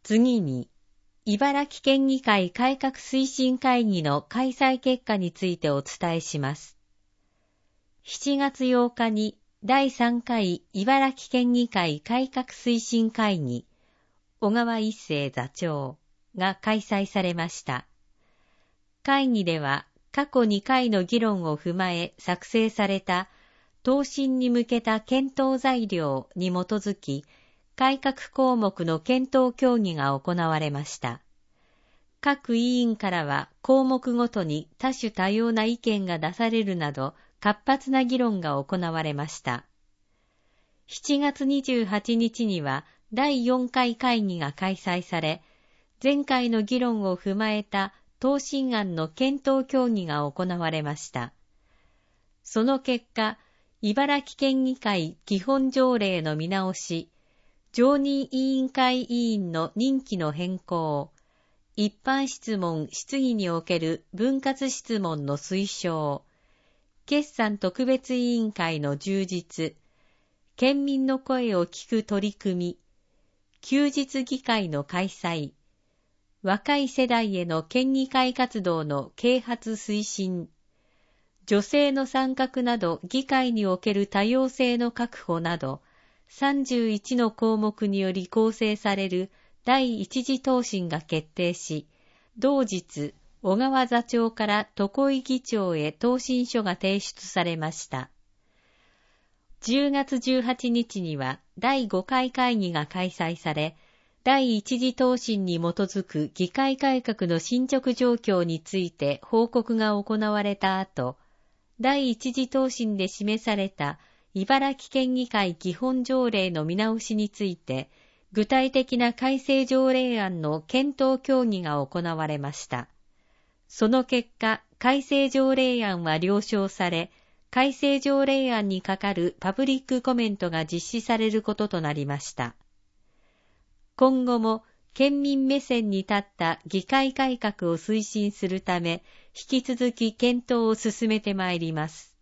次に、茨城県議会改革推進会議の開催結果についてお伝えします。7月8日に第3回茨城県議会改革推進会議、小川一生座長が開催されました。会議では過去2回の議論を踏まえ作成された答申に向けた検討材料に基づき、改革項目の検討協議が行われました。各委員からは項目ごとに多種多様な意見が出されるなど、活発な議論が行われました。7月28日には第4回会議が開催され、前回の議論を踏まえた答申案の検討協議が行われました。その結果、茨城県議会基本条例の見直し、常任委員会委員の任期の変更、一般質問・質疑における分割質問の推奨、決算特別委員会の充実、県民の声を聞く取り組み、休日議会の開催、若い世代への県議会活動の啓発推進、女性の参画など議会における多様性の確保など、31の項目により構成される第一次答申が決定し、同日、小川座長から常井議長へ答申書が提出されました。10月18日には第5回会議が開催され、第一次答申に基づく議会改革の進捗状況について報告が行われた後、第一次答申で示された茨城県議会基本条例の見直しについて、具体的な改正条例案の検討協議が行われました。その結果、改正条例案は了承され、改正条例案にかかるパブリックコメントが実施されることとなりました。今後も県民目線に立った議会改革を推進するため、引き続き検討を進めてまいります。